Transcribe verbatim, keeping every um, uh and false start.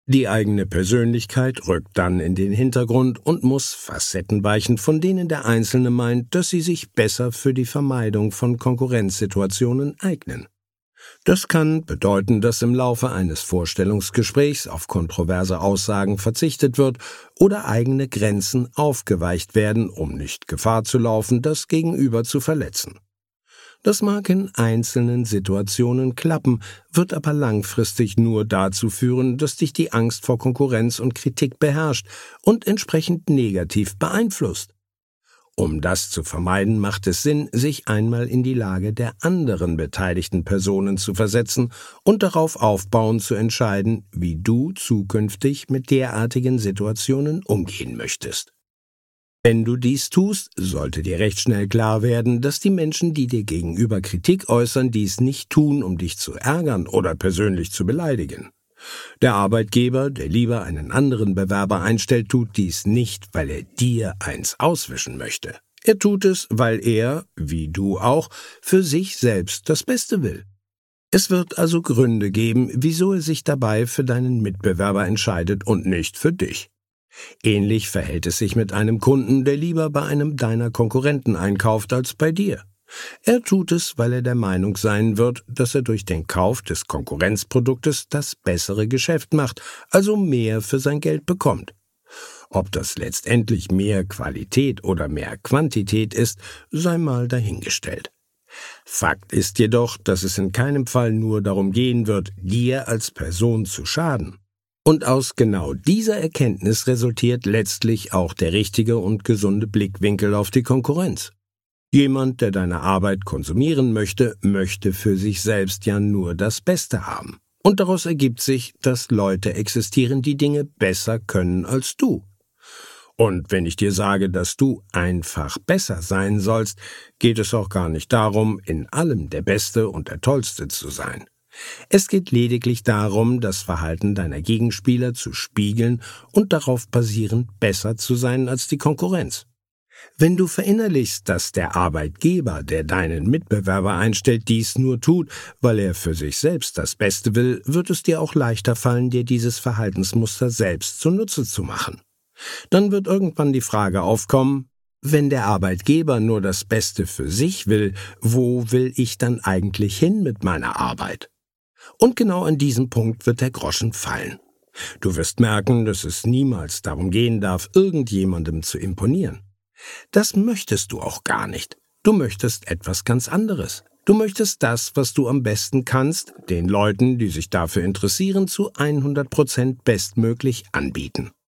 Die eigene Persönlichkeit rückt dann in den Hintergrund und muss Facetten weichen, von denen der Einzelne meint, dass sie sich besser für die Vermeidung von Konkurrenzsituationen eignen. Das kann bedeuten, dass im Laufe eines Vorstellungsgesprächs auf kontroverse Aussagen verzichtet wird oder eigene Grenzen aufgeweicht werden, um nicht Gefahr zu laufen, das Gegenüber zu verletzen. Das mag in einzelnen Situationen klappen, wird aber langfristig nur dazu führen, dass dich die Angst vor Konkurrenz und Kritik beherrscht und entsprechend negativ beeinflusst. Um das zu vermeiden, macht es Sinn, sich einmal in die Lage der anderen beteiligten Personen zu versetzen und darauf aufbauend zu entscheiden, wie du zukünftig mit derartigen Situationen umgehen möchtest. Wenn du dies tust, sollte dir recht schnell klar werden, dass die Menschen, die dir gegenüber Kritik äußern, dies nicht tun, um dich zu ärgern oder persönlich zu beleidigen. Der Arbeitgeber, der lieber einen anderen Bewerber einstellt, tut dies nicht, weil er dir eins auswischen möchte. Er tut es, weil er, wie du auch, für sich selbst das Beste will. Es wird also Gründe geben, wieso er sich dabei für deinen Mitbewerber entscheidet und nicht für dich. Ähnlich verhält es sich mit einem Kunden, der lieber bei einem deiner Konkurrenten einkauft als bei dir. Er tut es, weil er der Meinung sein wird, dass er durch den Kauf des Konkurrenzproduktes das bessere Geschäft macht, also mehr für sein Geld bekommt. Ob das letztendlich mehr Qualität oder mehr Quantität ist, sei mal dahingestellt. Fakt ist jedoch, dass es in keinem Fall nur darum gehen wird, dir als Person zu schaden. Und aus genau dieser Erkenntnis resultiert letztlich auch der richtige und gesunde Blickwinkel auf die Konkurrenz. Jemand, der deine Arbeit konsumieren möchte, möchte für sich selbst ja nur das Beste haben. Und daraus ergibt sich, dass Leute existieren, die Dinge besser können als du. Und wenn ich dir sage, dass du einfach besser sein sollst, geht es auch gar nicht darum, in allem der Beste und der Tollste zu sein. Es geht lediglich darum, das Verhalten deiner Gegenspieler zu spiegeln und darauf basierend besser zu sein als die Konkurrenz. Wenn du verinnerlichst, dass der Arbeitgeber, der deinen Mitbewerber einstellt, dies nur tut, weil er für sich selbst das Beste will, wird es dir auch leichter fallen, dir dieses Verhaltensmuster selbst zunutze zu machen. Dann wird irgendwann die Frage aufkommen: Wenn der Arbeitgeber nur das Beste für sich will, wo will ich dann eigentlich hin mit meiner Arbeit? Und genau an diesem Punkt wird der Groschen fallen. Du wirst merken, dass es niemals darum gehen darf, irgendjemandem zu imponieren. Das möchtest du auch gar nicht. Du möchtest etwas ganz anderes. Du möchtest das, was du am besten kannst, den Leuten, die sich dafür interessieren, zu hundert Prozent bestmöglich anbieten.